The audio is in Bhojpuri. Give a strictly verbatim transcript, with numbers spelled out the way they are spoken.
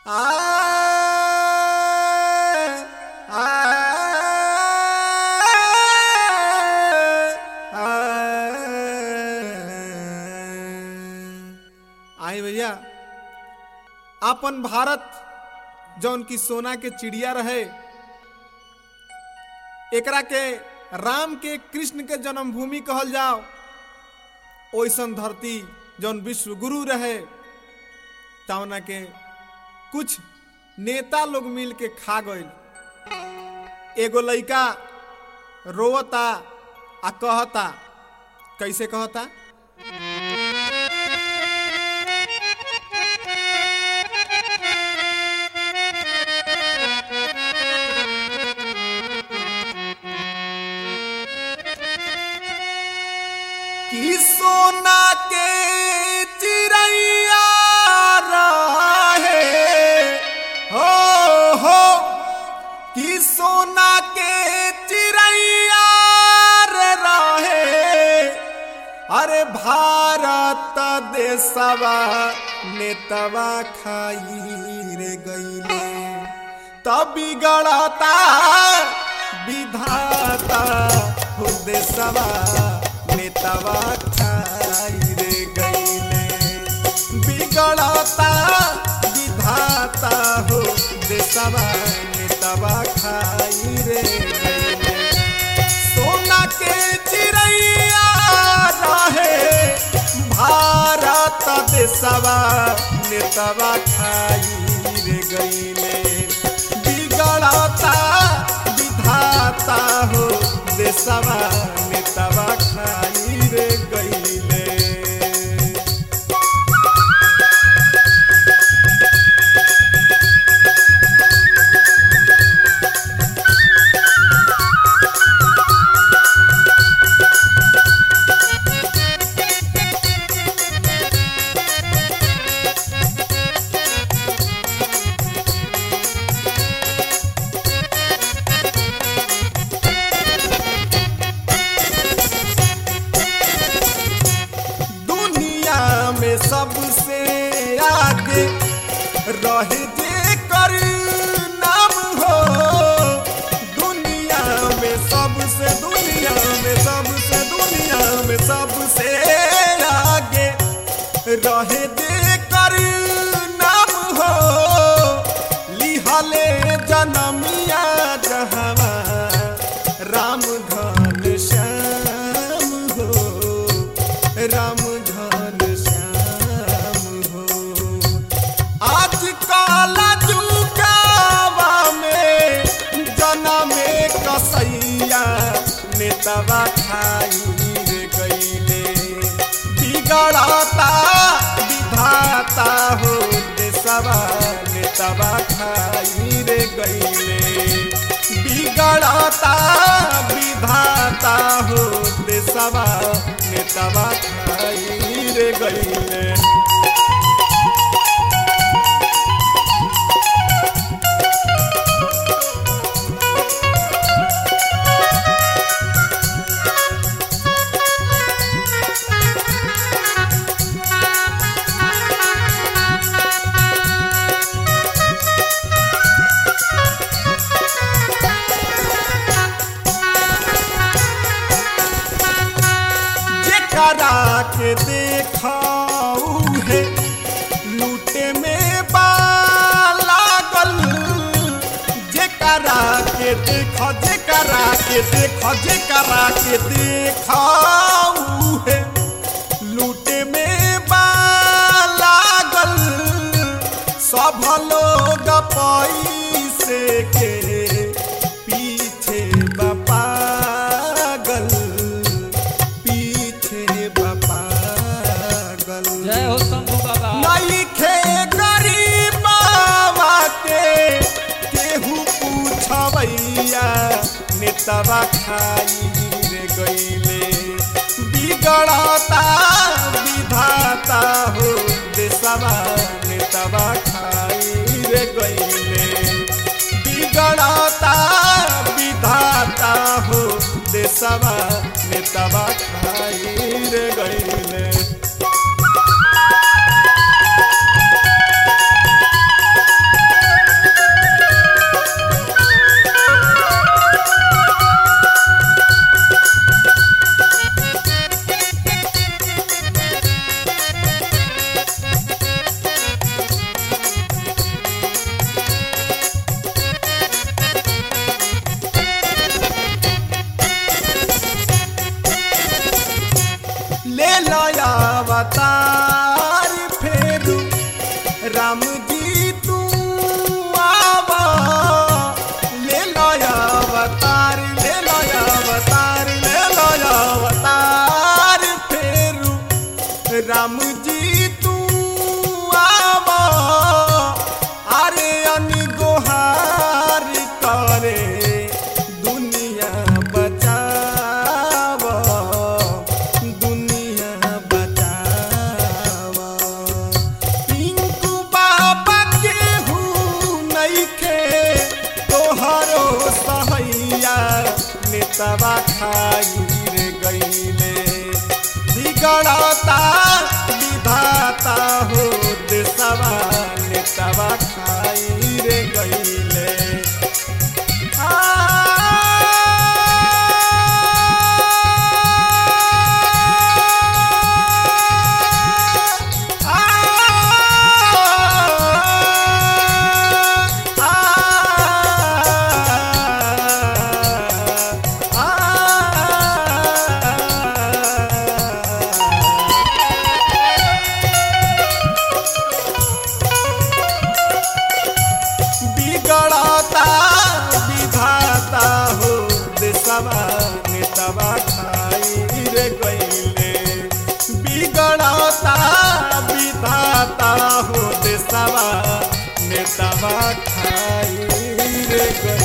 आई भैया अपन भारत जौन की सोना के चिड़िया रहे, एकरा के राम के कृष्ण के जन्मभूमि कहल जाओ। ओइसन धरती जौन विश्व गुरु रहे तवना के कुछ नेता लोग मिल के खा गइल। एगो लइका रोवता आ कहता, कैसे कहता? कि सोना के चिड़ैया रहे हो हो कि सोना के चिड़ैया रहे, अरे भारत देशवा नेतवा खाई रे गईले, तब बिगड़ता विधाता हो देशवा नेतवा खाई रे गईले, बिगड़ता विधाता हो देशवा नेतवा खाई रे गईले। सोना के चिड़ैया रहे भारत देशवा नेतवा खाई रे गईले, बिगड़ता विधाता हो देशवा नेतवा खाई रे गईले। सबसे आगे रहे जे कर नाम हो, दुनिया में सबसे दुनिया में सबसे दुनिया में सबसे आगे रहे जे कर नाम हो, लिहले जनमिया जहवा राम घन श्याम हो, राम घन श्याम। काला जुगावा में जनमे कसैया नेतवा खाई रे गईले, बिगड़ता विधाता हो देशवा नेतवा खाई रे गईले, बिगड़ता विधाता हो देशवा नेतवा खाई रे गईले। करा के देखाऊ है लूटे में बालागल, जे करा के देखा जे करा के देखा जे करा के देखाऊ है लूटे में बालागल, सब लोग पैसे के पीछे बपागल, जय हो शंभू बाबा। नइखे गरीबवा के केहू पूछबैया नेतवा खाई रे गईले, बिगड़ता विधाता हो देशवा नेतवा खाई रे गईले, बिगड़ता विधाता हो देशवा नेतवा खाई रे गईले। नेतवा खाई रे गईले बिगड़ता विधाता हो देशवा नेतवा खाई रे गईले बिगड़ता विधाता हो देशवा नेतवा खाई रे गईले बिगड़ता विधाता हो देशवा नेतवा खाई रे गईले।